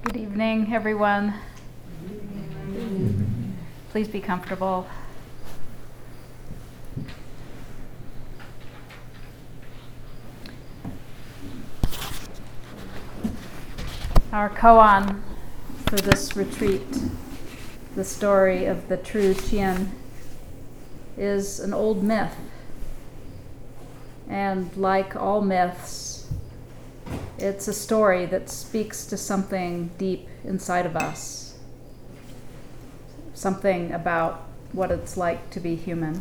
Good evening, everyone. Please be comfortable. Our koan for this retreat, the story of the true Chien, is an old myth. And like all myths, it's a story that speaks to something deep inside of us, something about what it's like to be human.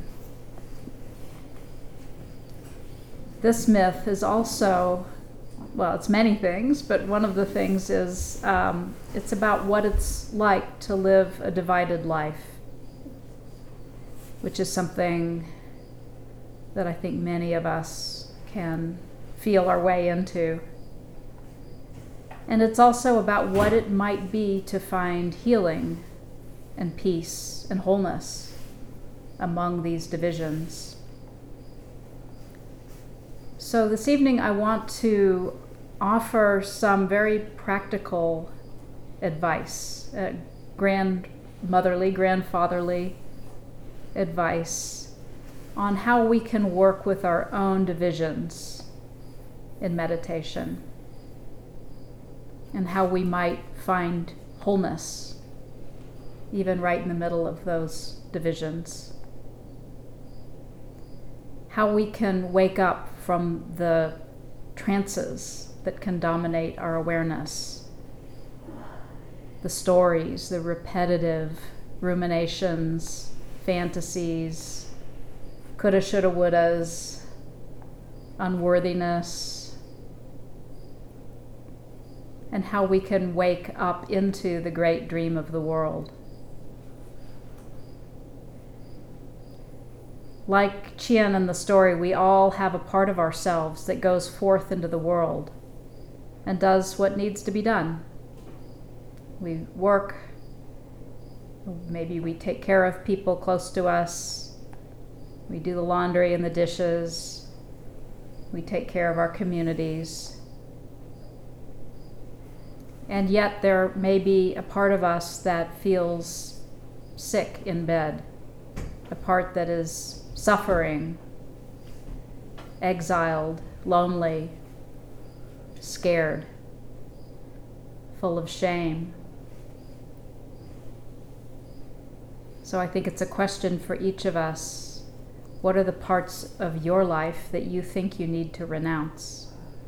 This myth is also, well, it's many things, but one of the things is it's about what it's like to live a divided life, which is something that I think many of us can feel our way into. And it's also about what it might be to find healing and peace and wholeness among these divisions. So this evening I want to offer some very practical advice, grandmotherly, grandfatherly advice on how we can work with our own divisions in meditation and how we might find wholeness even right in the middle of those divisions. How we can wake up from the trances that can dominate our awareness, the stories, the repetitive ruminations, fantasies, coulda, shoulda, wouldas, unworthiness, and how we can wake up into the great dream of the world. Like Chien in the story, we all have a part of ourselves that goes forth into the world and does what needs to be done. We work, maybe we take care of people close to us, we do the laundry and the dishes, we take care of our communities. And yet there may be a part of us that feels sick in bed, a part that is suffering, exiled, lonely, scared, full of shame. So I think it's a question for each of us. What are the parts of your life that you think you need to renounce?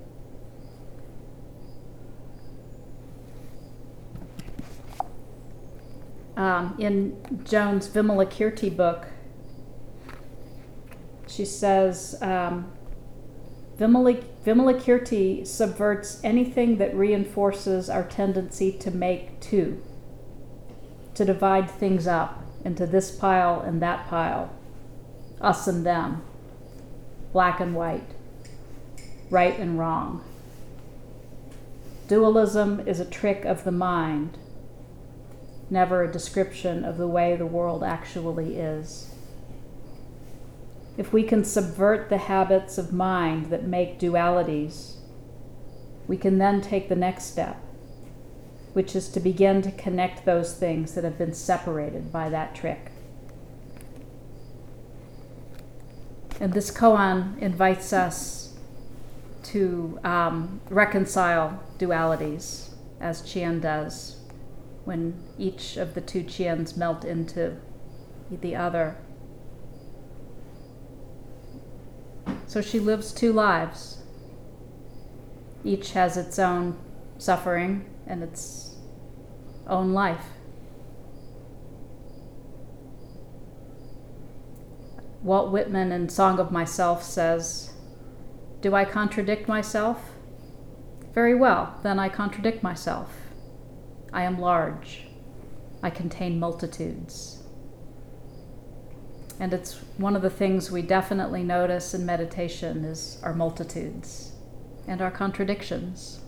In Joan's Vimalakirti book, she says, Vimalakirti subverts anything that reinforces our tendency to make two, to divide things up into this pile and that pile, us and them, black and white, right and wrong. Dualism is a trick of the mind, never a description of the way the world actually is. If we can subvert the habits of mind that make dualities, we can then take the next step, which is to begin to connect those things that have been separated by that trick. And this koan invites us to reconcile dualities, as Chien does, when each of the two Chiens melt into the other. So she lives two lives. Each has its own suffering and its own life. Walt Whitman in Song of Myself says, "Do I contradict myself? Very well, then I contradict myself. I am large. I contain multitudes." And it's one of the things we definitely notice in meditation is our multitudes and our contradictions.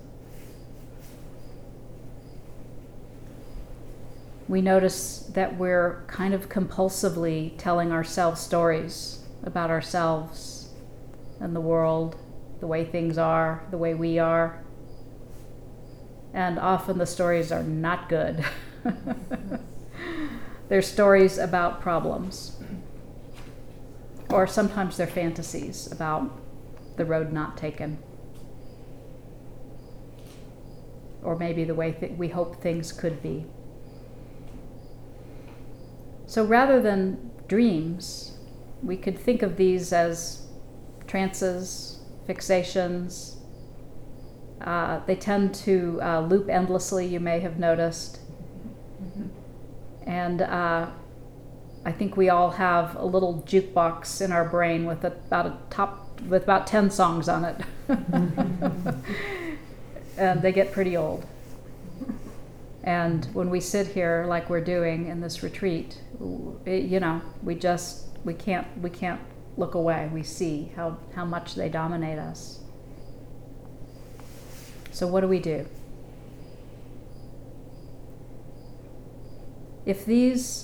We notice that we're kind of compulsively telling ourselves stories about ourselves and the world, the way things are, the way we are. And often the stories are not good. They're stories about problems. Or sometimes they're fantasies about the road not taken. Or maybe the way we hope things could be. So rather than dreams, we could think of these as trances, fixations. They tend to loop endlessly, you may have noticed. And I think we all have a little jukebox in our brain with about 10 songs on it. And they get pretty old. And when we sit here like we're doing in this retreat, we can't look away. We see how much they dominate us. So what do? If these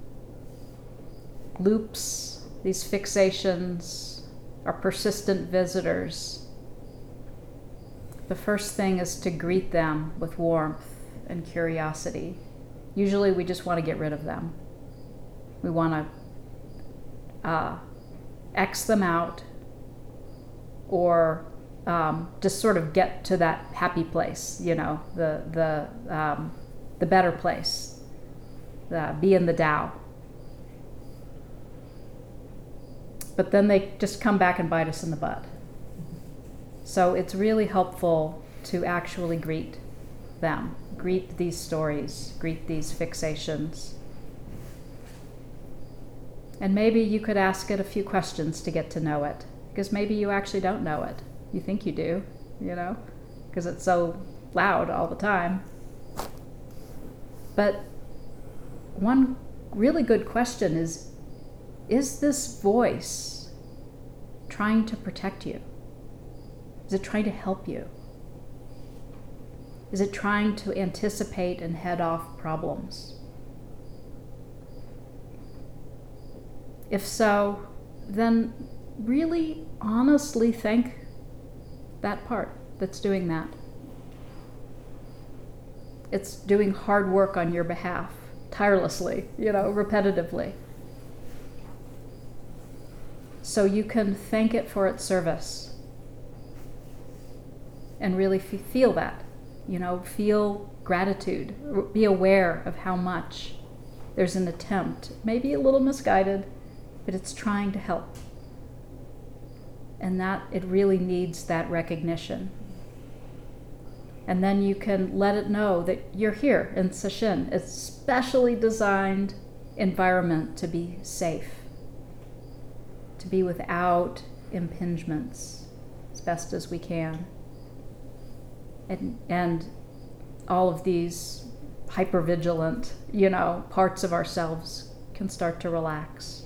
loops, these fixations are persistent visitors, the first thing is to greet them with warmth and curiosity. Usually we just want to get rid of them. We want to X them out or just sort of get to that happy place, the better place, be in the Tao. But then they just come back and bite us in the butt. So it's really helpful to actually greet them, greet these stories, greet these fixations. And maybe you could ask it a few questions to get to know it, because maybe you actually don't know it. You think you do, because it's so loud all the time. But one really good question is this voice trying to protect you? Is it trying to help you? Is it trying to anticipate and head off problems? If so, then really honestly thank that part that's doing that. It's doing hard work on your behalf, tirelessly, repetitively. So you can thank it for its service and really feel that, feel gratitude, be aware of how much there's an attempt, maybe a little misguided, but it's trying to help. And that it really needs that recognition. And then you can let it know that you're here in Sesshin, a specially designed environment to be safe, to be without impingements as best as we can. And all of these hypervigilant, parts of ourselves can start to relax.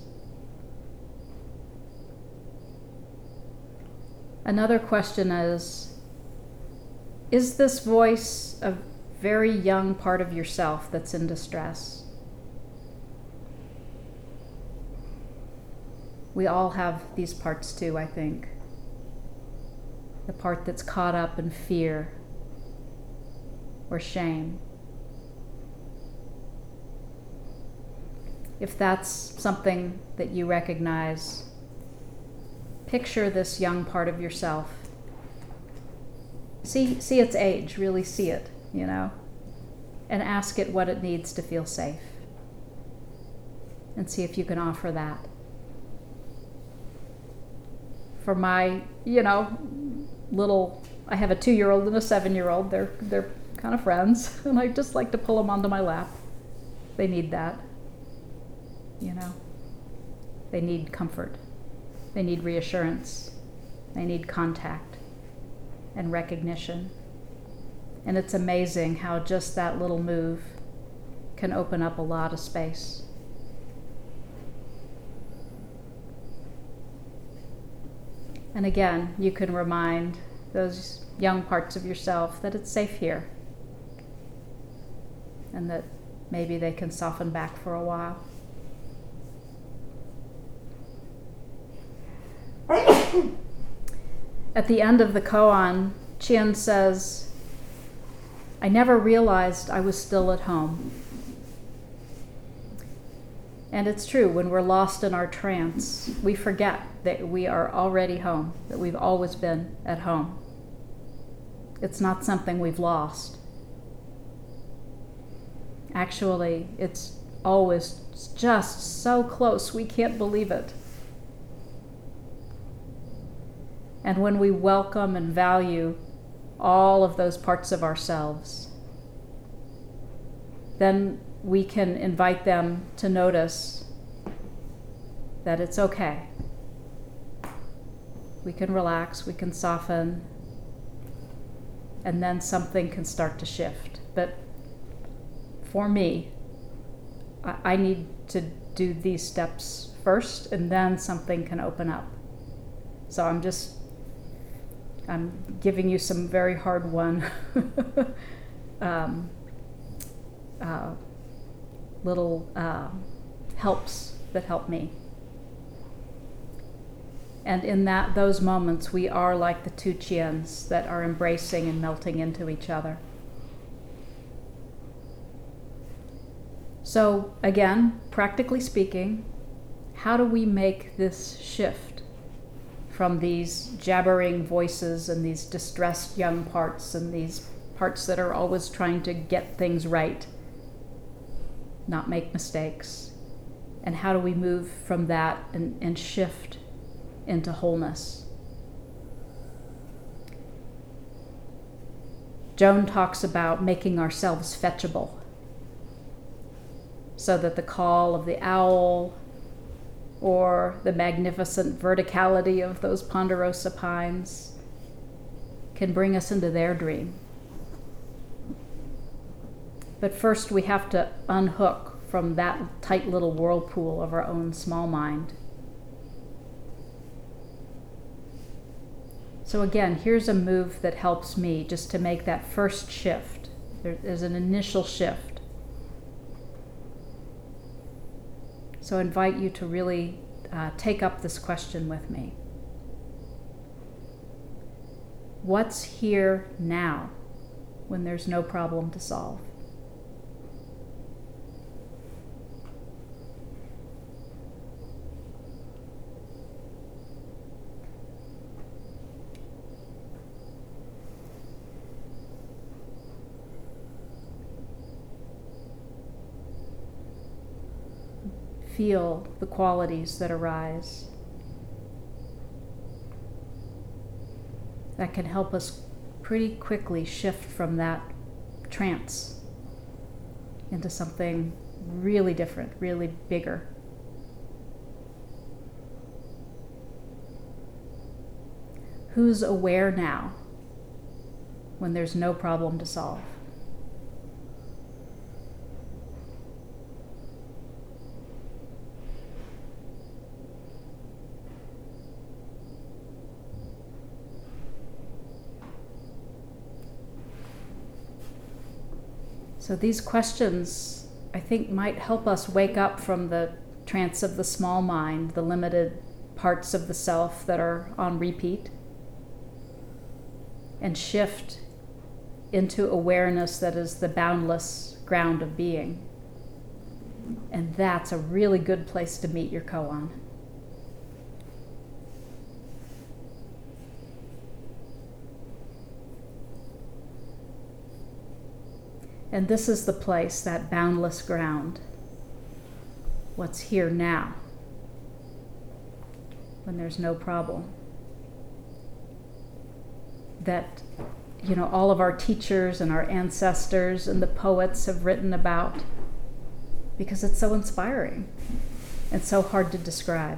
Another question is this voice a very young part of yourself that's in distress? We all have these parts too, I think. The part that's caught up in fear or shame. If that's something that you recognize, picture this young part of yourself. See its age, really see it, and ask it what it needs to feel safe. And see if you can offer that. For my, I have a 2-year-old and a 7-year-old. They're kind of friends, and I just like to pull them onto my lap. They need that, They need comfort. They need reassurance. They need contact and recognition. And it's amazing how just that little move can open up a lot of space. And again, you can remind those young parts of yourself that it's safe here, and that maybe they can soften back for a while. At the end of the koan, Chien says, I never realized I was still at home. And it's true, when we're lost in our trance, we forget that we are already home, that we've always been at home. It's not something we've lost. Actually, it's always just so close, we can't believe it. And when we welcome and value all of those parts of ourselves, then we can invite them to notice that it's okay. We can relax, we can soften, and then something can start to shift. But for me, I need to do these steps first, and then something can open up. So I'm giving you some very hard-won little helps that help me. And in those moments, we are like the two Chiens that are embracing and melting into each other. So again, practically speaking, how do we make this shift from these jabbering voices and these distressed young parts and these parts that are always trying to get things right, not make mistakes? And how do we move from that and shift into wholeness? Joan talks about making ourselves fetchable, so that the call of the owl or the magnificent verticality of those ponderosa pines can bring us into their dream. But first we have to unhook from that tight little whirlpool of our own small mind. So again, here's a move that helps me just to make that first shift. There's an initial shift. So I invite you to really take up this question with me. What's here now when there's no problem to solve? Feel the qualities that arise that can help us pretty quickly shift from that trance into something really different, really bigger. Who's aware now when there's no problem to solve? So these questions, I think, might help us wake up from the trance of the small mind, the limited parts of the self that are on repeat, and shift into awareness that is the boundless ground of being. And that's a really good place to meet your koan. And this is the place, that boundless ground, what's here now, when there's no problem. That, all of our teachers and our ancestors and the poets have written about, because it's so inspiring and so hard to describe.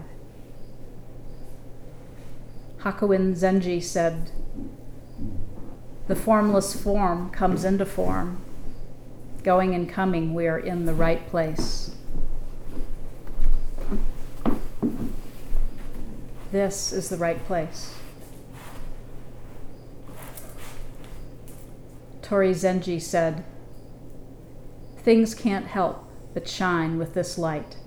Hakuin Zenji said, "The formless form comes into form. Going and coming, we are in the right place." This is the right place. Tori Zenji said, "Things can't help but shine with this light."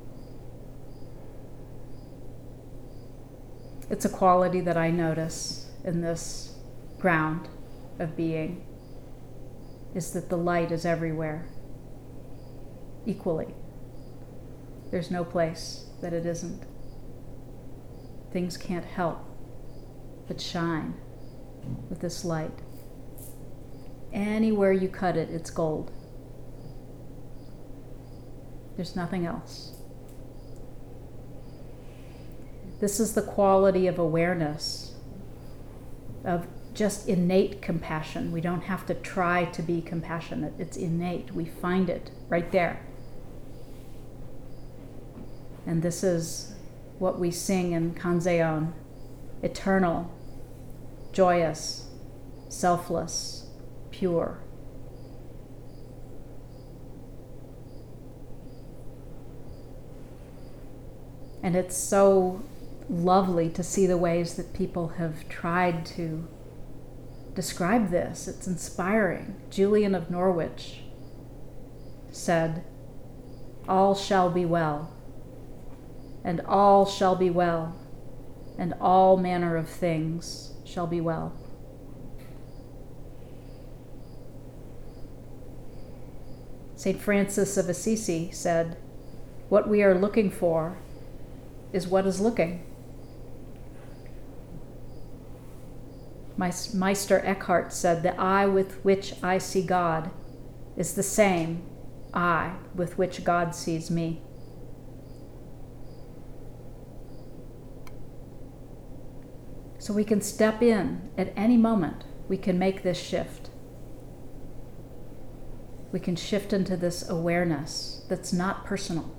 It's a quality that I notice in this ground of being. is that the light is everywhere, equally. There's no place that it isn't. Things can't help but shine with this light. Anywhere you cut it, it's gold. There's nothing else. This is the quality of awareness, of just innate compassion. We don't have to try to be compassionate. It's innate. We find it right there. And this is what we sing in Kanzeon: eternal, joyous, selfless, pure. And it's so lovely to see the ways that people have tried to describe this. It's inspiring. Julian of Norwich said, "All shall be well, and all shall be well, and all manner of things shall be well." St. Francis of Assisi said, "What we are looking for is what is looking." Meister Eckhart said, "The eye with which I see God is the same eye with which God sees me." So we can step in at any moment. We can make this shift. We can shift into this awareness that's not personal.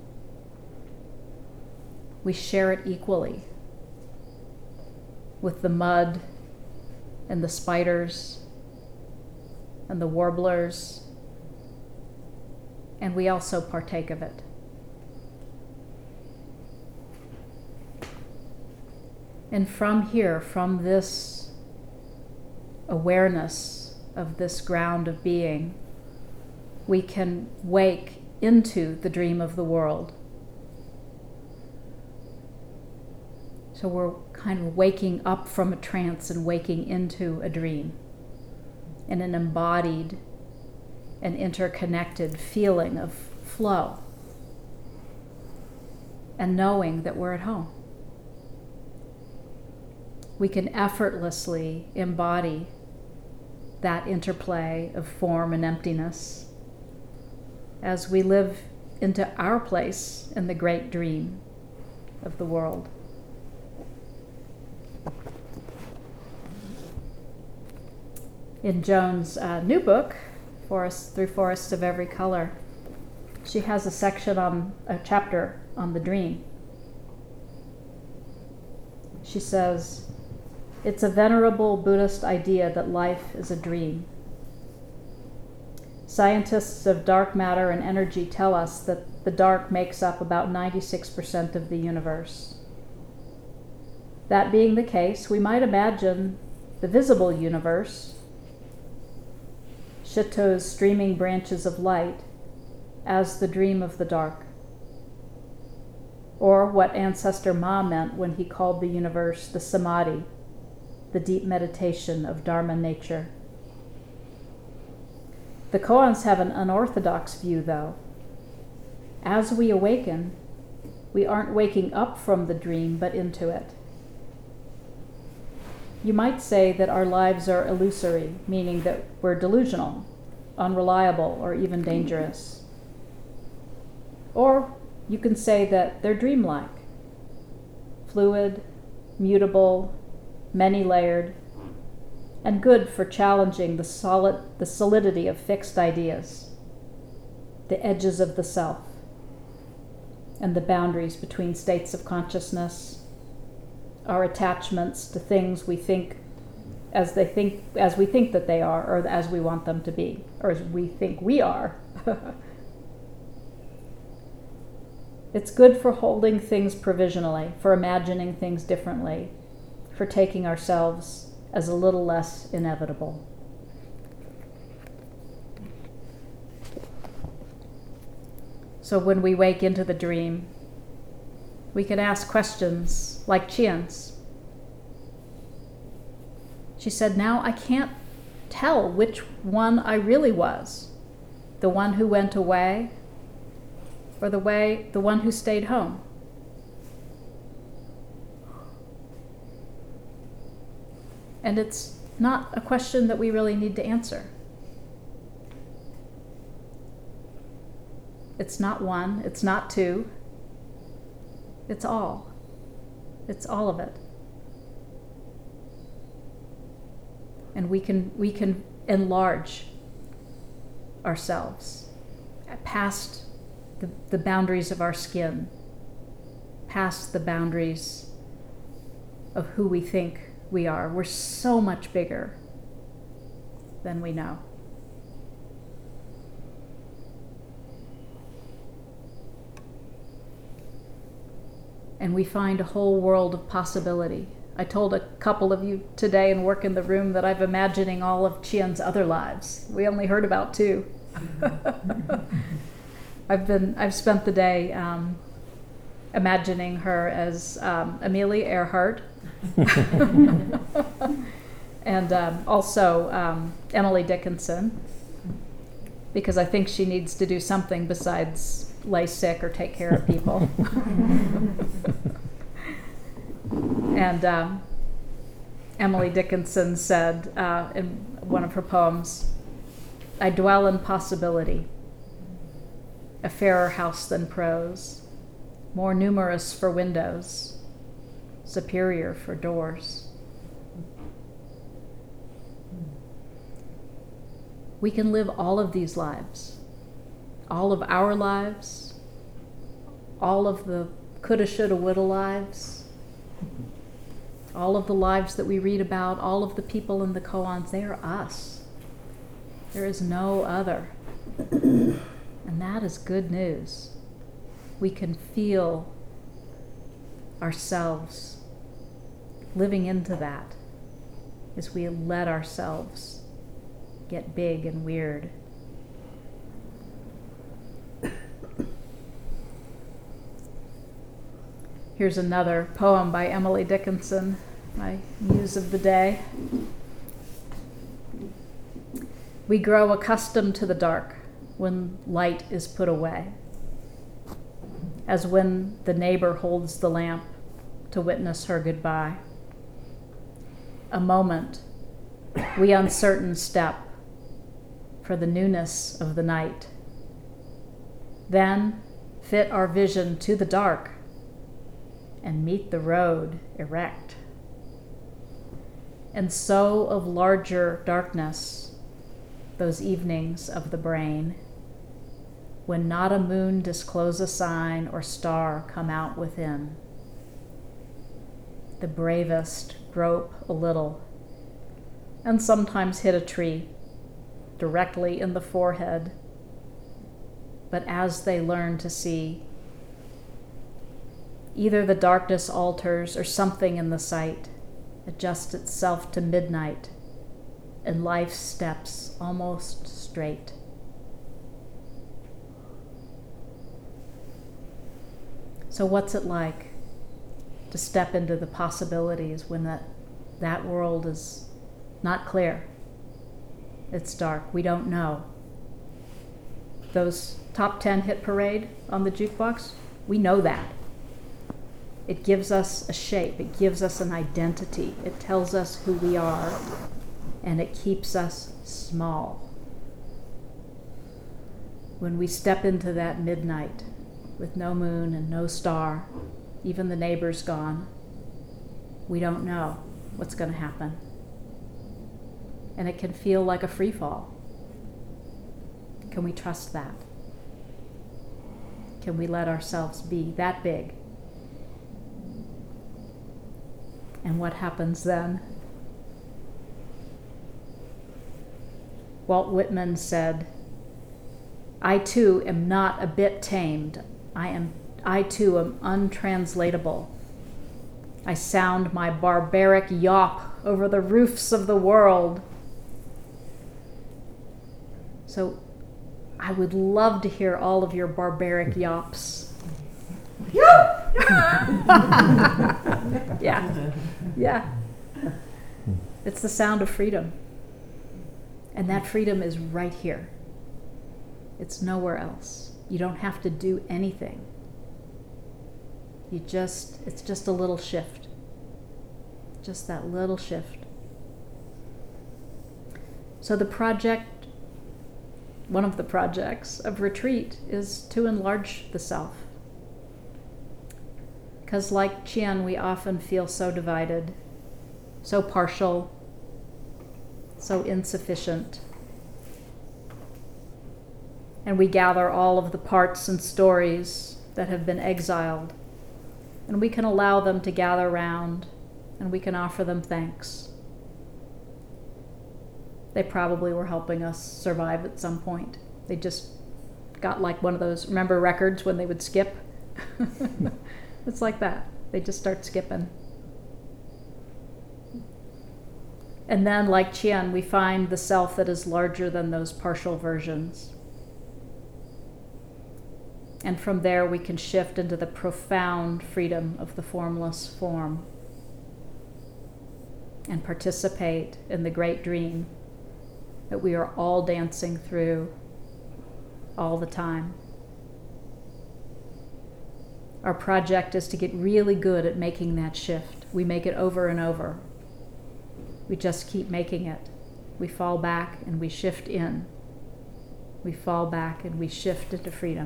We share it equally with the mud and the spiders and the warblers, and we also partake of it. And from here, from this awareness of this ground of being, we can wake into the dream of the world. So we're kind of waking up from a trance and waking into a dream, in an embodied and interconnected feeling of flow, and knowing that we're at home. We can effortlessly embody that interplay of form and emptiness as we live into our place in the great dream of the world. In Joan's new book, Through Forests of Every Color, she has a chapter on the dream. She says, "It's a venerable Buddhist idea that life is a dream. Scientists of dark matter and energy tell us that the dark makes up about 96% of the universe. That being the case, we might imagine the visible universe, Shito's streaming branches of light, as the dream of the dark, or what Ancestor Ma meant when he called the universe the samadhi, the deep meditation of Dharma nature. The koans have an unorthodox view, though. As we awaken, we aren't waking up from the dream, but into it. You might say that our lives are illusory, meaning that we're delusional, unreliable, or even dangerous. Or you can say that they're dreamlike, fluid, mutable, many-layered, and good for challenging the solidity of fixed ideas, the edges of the self, and the boundaries between states of consciousness, our attachments to things we think as we think that they are, or as we want them to be, or as we think we are. It's good for holding things provisionally, for imagining things differently, for taking ourselves as a little less inevitable. So when we wake into the dream, we can ask questions like Chian's. She said, "Now I can't tell which one I really was. The one who went away, or the one who stayed home. And it's not a question that we really need to answer. It's not one, it's not two. It's all. It's all of it. And we can enlarge ourselves past the boundaries of our skin, past the boundaries of who we think we are. We're so much bigger than we know. And we find a whole world of possibility. I told a couple of you today in Work in the Room that I'm imagining all of Chien's other lives. We only heard about 2. I've spent the day imagining her as Amelia Earhart and also Emily Dickinson, because I think she needs to do something besides lay sick or take care of people. And Emily Dickinson said in one of her poems, "I dwell in possibility, a fairer house than prose, more numerous for windows, superior for doors." We can live all of these lives, all of our lives, all of the coulda, shoulda, woulda lives, all of the lives that we read about, all of the people in the koans. They are us. There is no other. And that is good news. We can feel ourselves living into that as we let ourselves get big and weird. Here's another poem by Emily Dickinson, my muse of the day. We grow accustomed to the dark when light is put away, as when the neighbor holds the lamp to witness her goodbye. A moment, we uncertain step for the newness of the night. Then fit our vision to the dark and meet the road erect. And so of larger darkness, those evenings of the brain, when not a moon disclose a sign or star come out within. The bravest grope a little, and sometimes hit a tree directly in the forehead. But as they learn to see, either the darkness alters or something in the sight adjusts itself to midnight, and life steps almost straight. So what's it like to step into the possibilities when that world is not clear? It's dark. We don't know. Those top 10 hit parade on the jukebox, we know that. It gives us a shape. It gives us an identity. It tells us who we are, and it keeps us small. When we step into that midnight with no moon and no star, even the neighbor's gone, we don't know what's going to happen. And it can feel like a free fall. Can we trust that? Can we let ourselves be that big? And what happens then? Walt Whitman said, "I too am not a bit tamed. I too am untranslatable. I sound my barbaric yawp over the roofs of the world." So I would love to hear all of your barbaric yawps. Yeah. It's the sound of freedom. And that freedom is right here. It's nowhere else. You don't have to do anything. It's just a little shift. Just that little shift. So one of the projects of retreat is to enlarge the self. Because like Chien, we often feel so divided, so partial, so insufficient. And we gather all of the parts and stories that have been exiled, and we can allow them to gather round, and we can offer them thanks. They probably were helping us survive at some point. They just got like one of those, remember records when they would skip? It's like that. They just start skipping. And then, like Chien, we find the self that is larger than those partial versions. And from there, we can shift into the profound freedom of the formless form and participate in the great dream that we are all dancing through all the time. Our project is to get really good at making that shift. We make it over and over. We just keep making it. We fall back and we shift in. We fall back and we shift into freedom.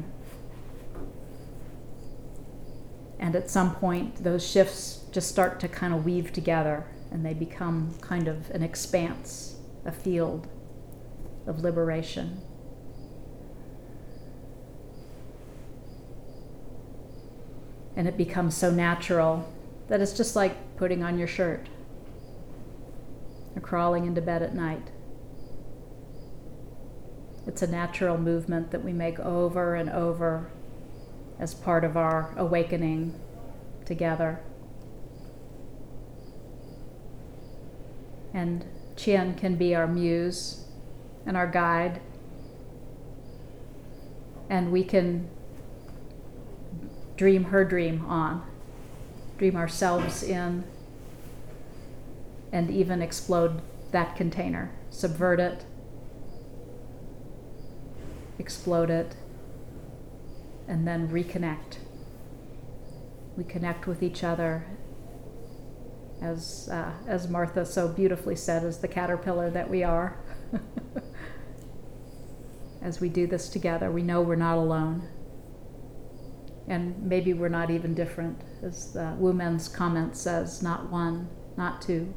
And at some point, those shifts just start to kind of weave together, and they become kind of an expanse, a field of liberation. And it becomes so natural that it's just like putting on your shirt or crawling into bed at night. It's a natural movement that we make over and over as part of our awakening together. And Chien can be our muse and our guide, and we can dream her dream on, dream ourselves in, and even explode that container, subvert it, explode it, and then reconnect. We connect with each other, as Martha so beautifully said, as the caterpillar that we are. As we do this together, we know we're not alone. And maybe we're not even different. As the Wu Men's comment says, not one, not two.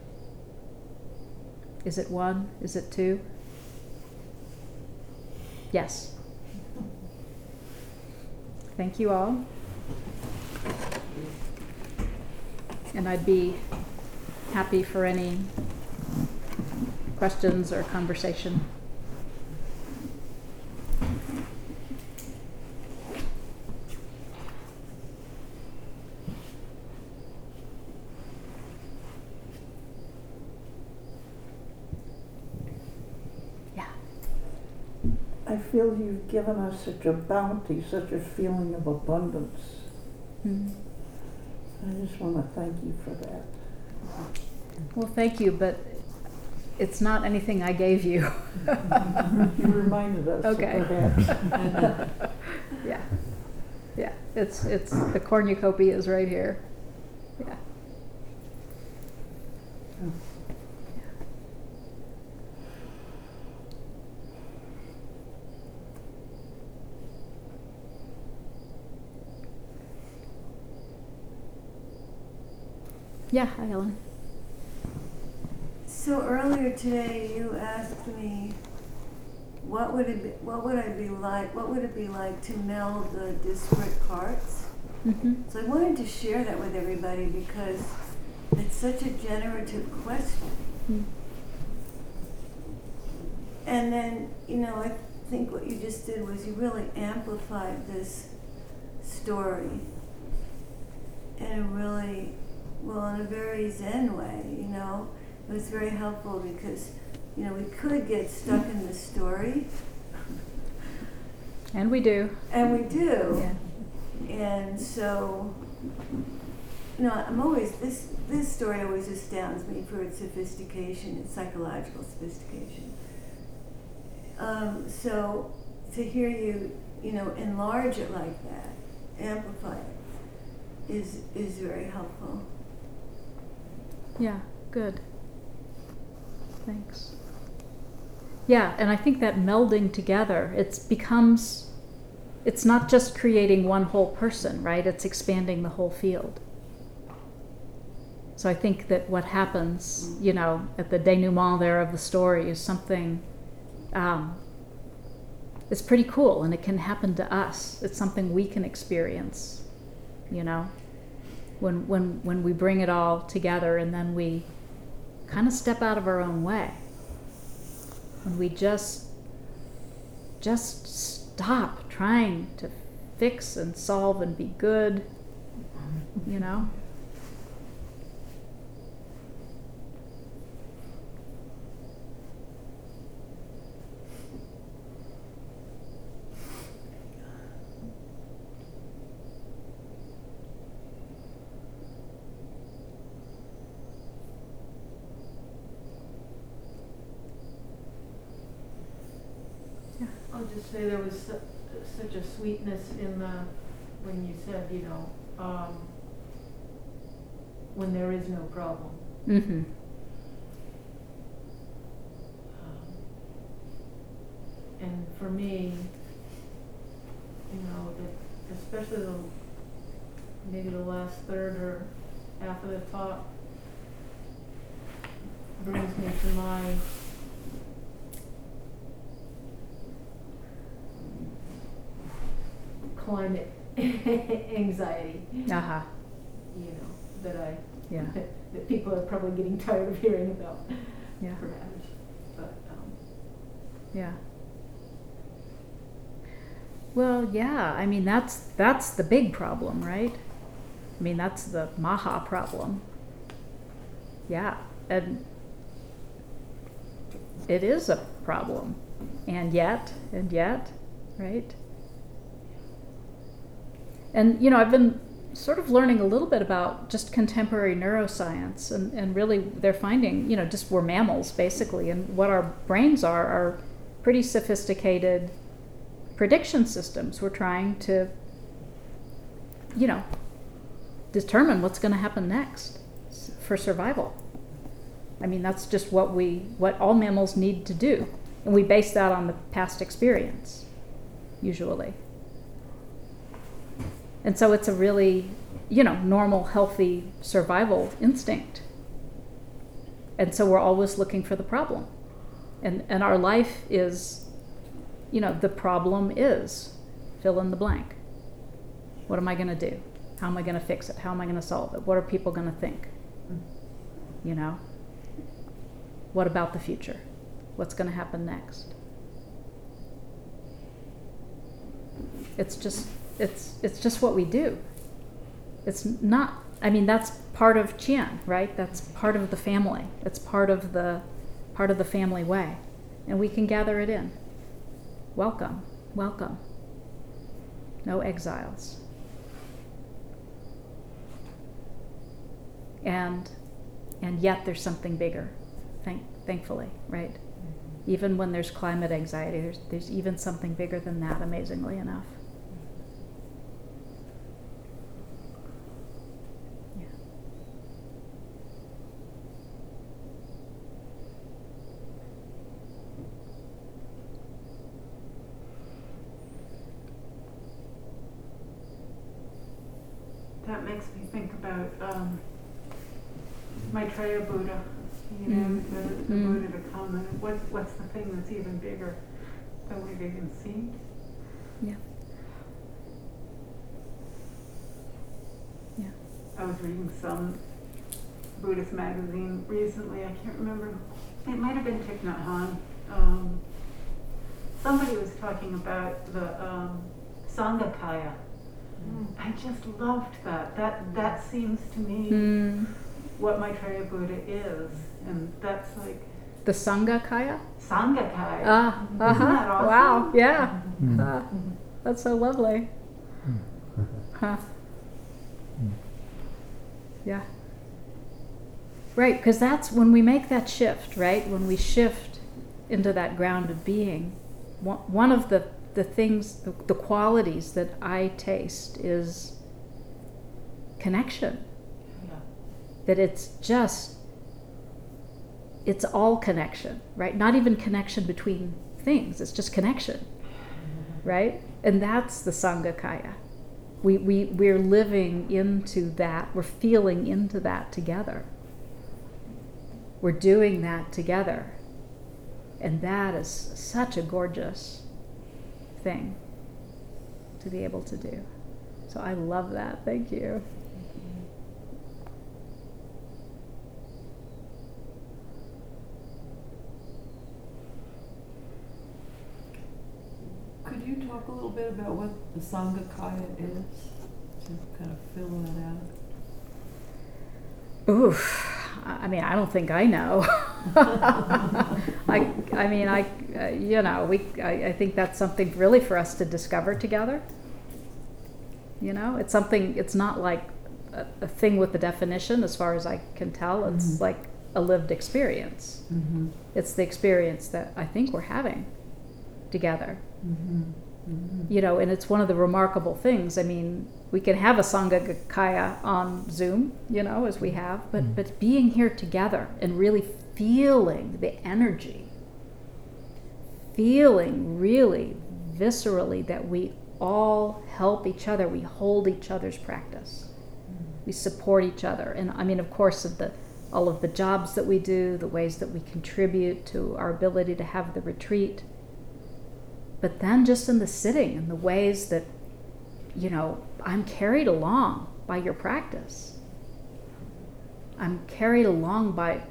Is it one? Is it two? Yes. Thank you all. And I'd be happy for any questions or conversation. I feel you've given us such a bounty, such a feeling of abundance. Mm. I just want to thank you for that. Well, thank you, but it's not anything I gave you. You reminded us. Okay. Perhaps. Yeah. It's the cornucopia is right here. Yeah. Oh. Yeah, hi Ellen. So earlier today you asked me what would it be like to meld the disparate parts. Mm-hmm. So I wanted to share that with everybody because it's such a generative question. Mm. And then, I think what you just did was you really amplified this story in a very Zen way, It was very helpful because, we could get stuck in the story. And we do. And we do. Yeah. And so, this story always astounds me for its sophistication, its psychological sophistication. So to hear you, enlarge it like that, amplify it, is very helpful. Yeah, good. Thanks. Yeah, and I think that melding together, it's not just creating one whole person, right? It's expanding the whole field. So I think that what happens, at the denouement there of the story is something, it's pretty cool, and it can happen to us. It's something we can experience, when we bring it all together, and then we kind of step out of our own way. When we just stop trying to fix and solve and be good, I'll just say there was such a sweetness in when you said, when there is no problem. Mm-hmm. And for me, especially maybe the last third or half of the talk brings me to my climate anxiety. Uh-huh. That people are probably getting tired of hearing about. Yeah. Perhaps, but yeah. Well, yeah. I mean, that's the big problem, right? I mean, that's the Maha problem. Yeah, and it is a problem, and yet, right? And, I've been sort of learning a little bit about just contemporary neuroscience, and really they're finding, just we're mammals, basically, and what our brains are pretty sophisticated prediction systems. We're trying to, determine what's going to happen next for survival. I mean, that's just what all mammals need to do, and we base that on the past experience, usually. And so it's a really, normal, healthy survival instinct. And so we're always looking for the problem. And our life is, the problem is, fill in the blank. What am I going to do? How am I going to fix it? How am I going to solve it? What are people going to think? What about the future? What's going to happen next? It's just what we do. It's not, that's part of Qian, right? That's part of the family. It's part of the family way. And we can gather it in. Welcome, welcome. No exiles. And yet there's something bigger, thankfully, right? Even when there's climate anxiety, there's even something bigger than that, amazingly enough. that makes me think about Maitreya Buddha, the Buddha to come, and what's the thing that's even bigger than we've even seen? Yeah. Yeah. I was reading some Buddhist magazine recently. I can't remember. It might have been Thich Nhat Hanh. Somebody was talking about the Sangakaya. I just loved that. That seems to me what Maitreya Buddha is, and that's like the Sangakaya. Sangakaya. Isn't that awesome? Wow. Yeah. That's so lovely. Huh. Yeah. Right, because that's when we make that shift, right? When we shift into that grounded being, one of the things, the qualities that I taste is connection. Yeah. That it's all connection, right? Not even connection between things, it's just connection, right? And that's the Sangakaya. We're living into that, we're feeling into that together. We're doing that together. And that is such a gorgeous thing to be able to do. So I love that. Thank you. Could you talk a little bit about what the Sangakaya is? To kind of fill that out. Oof. I mean, I don't think I know. I think that's something really for us to discover together. You know, it's something, it's not like a thing with the definition as far as I can tell. It's like a lived experience. Mm-hmm. It's the experience that I think we're having together. Mm-hmm. Mm-hmm. You know, and it's one of the remarkable things. I mean, we can have a Sangakaya on Zoom, you know, as we have, but being here together and really feeling the energy, feeling really viscerally that we all help each other, we hold each other's practice, we support each other. And I mean, of course, all of the jobs that we do, the ways that we contribute to our ability to have the retreat, but then just in the sitting and the ways that, you know, I'm carried along by your practice. I'm carried along by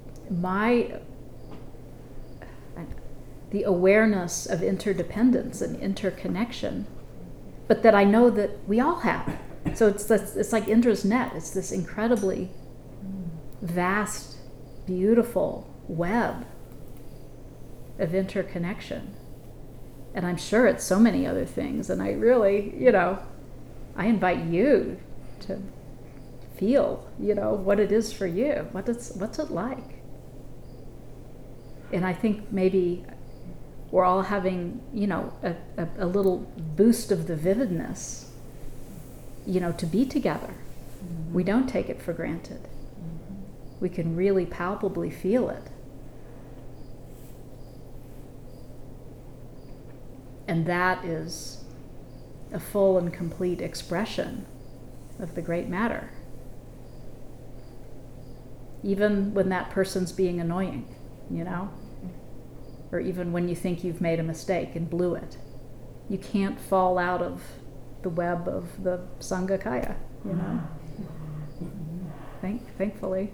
the awareness of interdependence and interconnection, but that I know that we all have. So it's like Indra's net. It's this incredibly vast, beautiful web of interconnection. And I'm sure it's so many other things. And I really, you know, I invite you to feel, you know, what it is for you. What's it like? And I think maybe we're all having, you know, a little boost of the vividness, you know, to be together. Mm-hmm. We don't take it for granted. Mm-hmm. We can really palpably feel it. And that is a full and complete expression of the great matter. Even when that person's being annoying, you know? Or even when you think you've made a mistake and blew it. You can't fall out of the web of the Sangakaya, you know? Thankfully.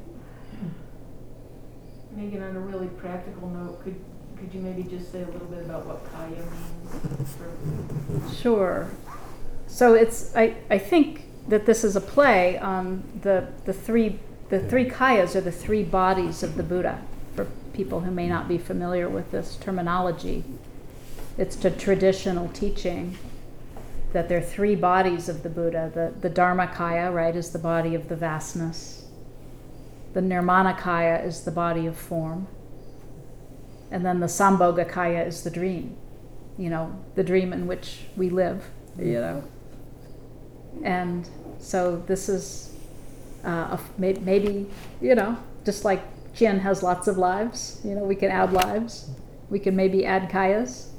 Megan, on a really practical note, could you maybe just say a little bit about what kaya means? Sure. So I think that this is a play on the three kayas, or the three bodies of the Buddha, for people who may not be familiar with this terminology. It's a traditional teaching that there are three bodies of the Buddha. The Dharmakaya, right, is the body of the vastness. The Nirmanakaya is the body of form. And then the Sambhogakaya is the dream, you know, the dream in which we live, you know. And so this is maybe, you know, just like Chien has lots of lives, you know, we can add lives. We can maybe add kayas.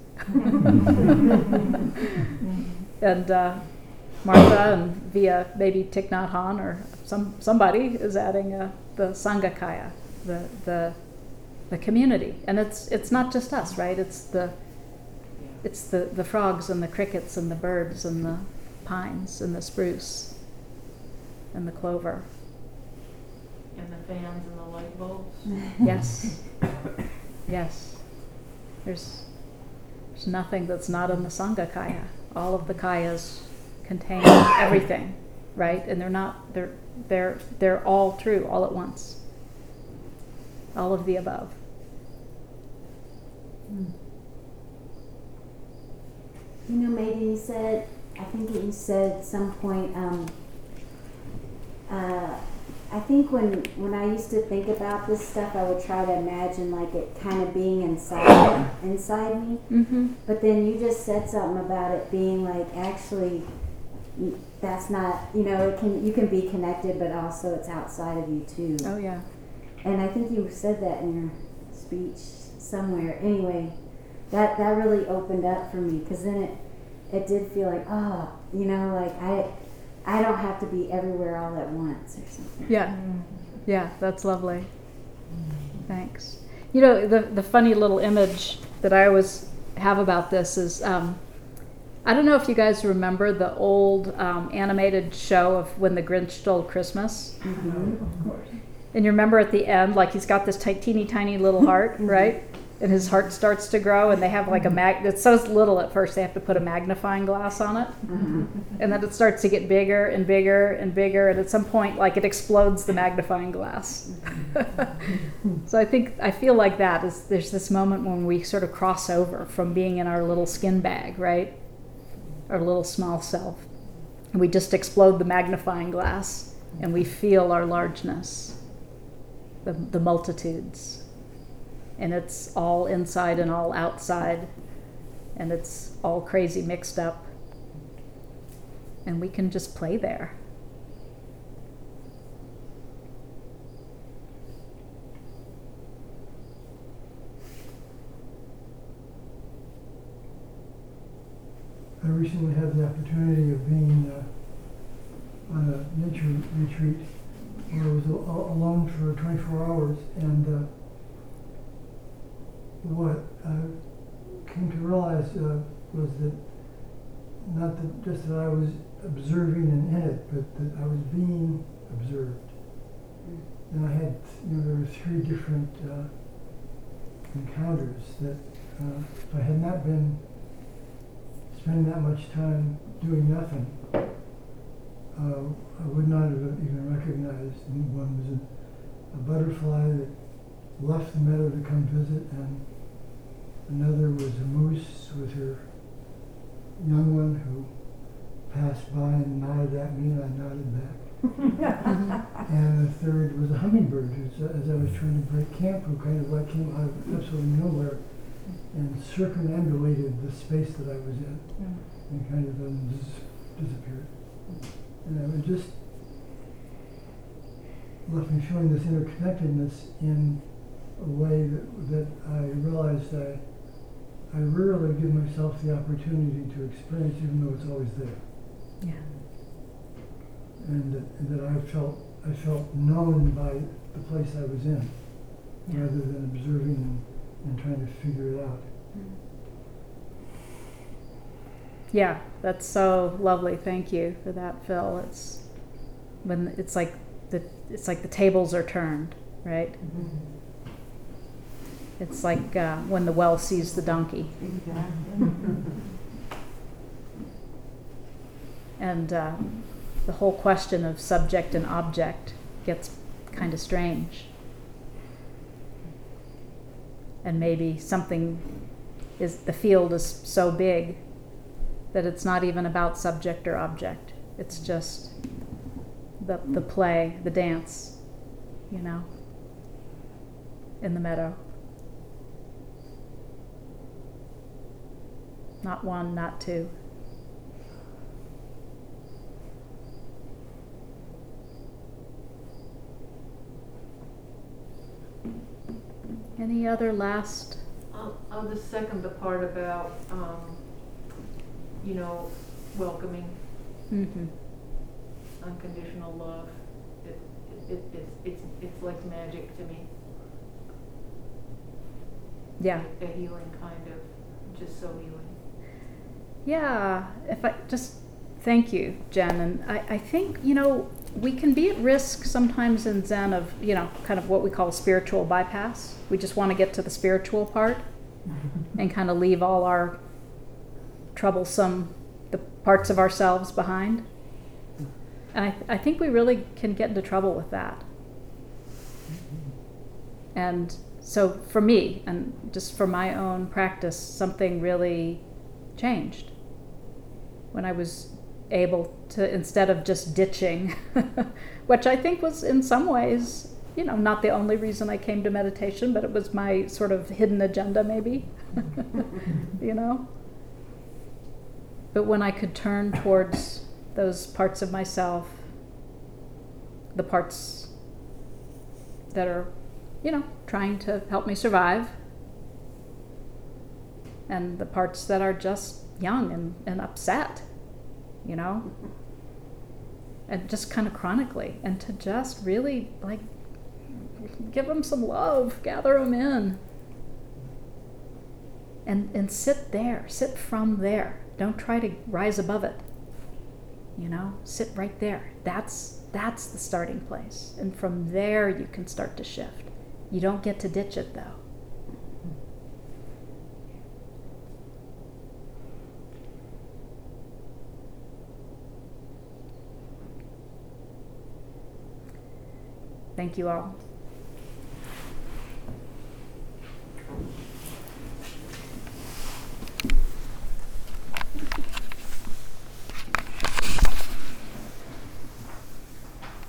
And Martha and via maybe Thich Nhat Hanh or somebody is adding the Sangakaya, the community. And it's not just us, right? It's the frogs and the crickets and the birds and the pines and the spruce and the clover. And the fans and the light bulbs. Yes. Yes. There's nothing that's not in the Sangakaya. All of the kayas contain everything, right? And they're all true all at once. All of the above. You know, maybe you said, I think you said at some point, I think when I used to think about this stuff, I would try to imagine like it kind of being inside me. Mm-hmm. But then you just said something about it being like actually that's not, you can be connected, but also it's outside of you too. Oh yeah. And I think you said that in your speech somewhere. Anyway, that really opened up for me, because then it did feel like, like I don't have to be everywhere all at once or something. Yeah. Yeah, that's lovely. Thanks. You know, the funny little image that I always have about this is, I don't know if you guys remember the old animated show of When the Grinch Stole Christmas. Mm-hmm. Of course. And you remember at the end, like he's got this teeny tiny little heart, right? And his heart starts to grow, and they have like it's so little at first, they have to put a magnifying glass on it. Mm-hmm. And then it starts to get bigger and bigger and bigger, and at some point, like it explodes the magnifying glass. So I feel like there's this moment when we sort of cross over from being in our little skin bag, right? Our little small self. And we just explode the magnifying glass, and we feel our largeness, the multitudes. And it's all inside and all outside, and it's all crazy mixed up. And we can just play there. I recently had the opportunity of being on a nature retreat where I was alone for 24 hours, and what I came to realize was that not that just that I was observing and in it, but that I was being observed. And I had, there were 3 different encounters that if I had not been spending that much time doing nothing, I would not have even recognized. One was a butterfly that left the meadow to come visit, and another was a moose with her young one who passed by and nodded at me, and I nodded back. And the third was a hummingbird who, as I was trying to break camp, who kind of came out of absolutely nowhere and circumambulated the space that I was in, and kind of then disappeared. And it just left me feeling this interconnectedness in a way that I realized I rarely give myself the opportunity to experience, even though it's always there. Yeah. And that I felt known by the place I was in, rather than observing and trying to figure it out. Yeah, that's so lovely. Thank you for that, Phil. It's when it's like the tables are turned, right? Mm-hmm. It's like when the well sees the donkey. And the whole question of subject and object gets kind of strange. And maybe the field is so big that it's not even about subject or object. It's just the play, the dance, in the meadow. Not one, not two. Any other last? I'll just second the part about, welcoming Mm-hmm. unconditional love. It's like magic to me. Yeah. A healing kind of, just so healing. Yeah. Thank you, Jen. And I think, we can be at risk sometimes in Zen of, kind of what we call spiritual bypass. We just want to get to the spiritual part and kind of leave all our the parts of ourselves behind. And I think we really can get into trouble with that. And so for me, and just for my own practice, something really changed when I was able to, instead of just ditching, which I think was in some ways, not the only reason I came to meditation, but it was my sort of hidden agenda maybe, But when I could turn towards those parts of myself, the parts that are, trying to help me survive, and the parts that are just young and upset, and just kind of chronically, and to just really give them some love, gather them in, and sit there, sit from there. Don't try to rise above it. Sit right there. That's the starting place, and from there you can start to shift. You don't get to ditch it though. Thank you all.